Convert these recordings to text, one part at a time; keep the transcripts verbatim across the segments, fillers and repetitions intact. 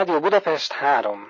Rádió Budapest három.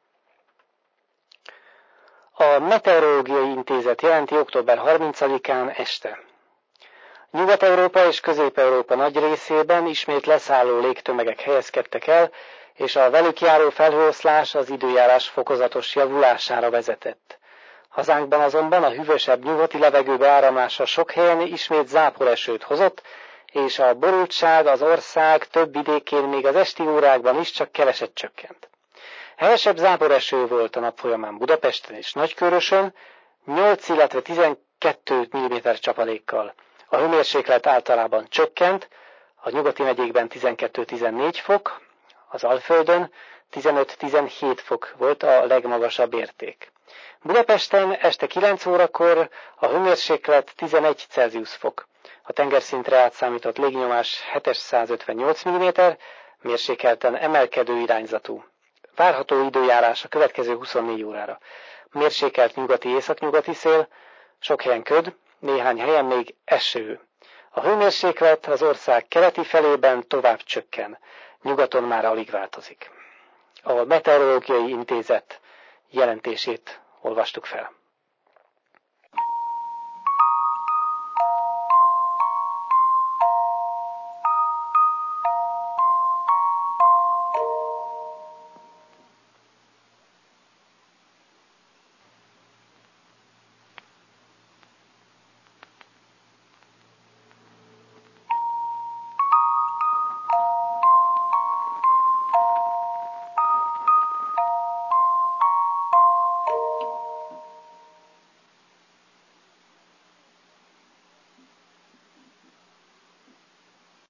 A Meteorológiai Intézet jelenti október harmincadikán este. Nyugat-Európa és Közép-Európa nagy részében ismét leszálló légtömegek helyezkedtek el, és a velük járó felhőoszlás az időjárás fokozatos javulására vezetett. Hazánkban azonban a hűvösebb nyugati levegő beáramlása sok helyen ismét záporesőt hozott, és a borultság az ország több vidékén még az esti órákban is csak keveset csökkent. Hevesebb záporeső volt a nap folyamán Budapesten és Nagykőrösön, nyolc, illetve tizenkettő milliméter csapadékkal. A hőmérséklet általában csökkent, a nyugati megyékben tizenkettő-tizennégy fok, az Alföldön tizenöt-tizenhét fok volt a legmagasabb érték. Budapesten este kilenc órakor a hőmérséklet tizenegy Celsius fok. A tengerszintre átszámított légnyomás hétszázötvennyolc milliméter, mérsékelten emelkedő irányzatú. Várható időjárás a következő huszonnégy órára. Mérsékelt nyugati-északnyugati szél, sok helyen köd, néhány helyen még eső. A hőmérséklet az ország keleti felében tovább csökken, nyugaton már alig változik. A Meteorológiai Intézet jelentését olvastuk fel.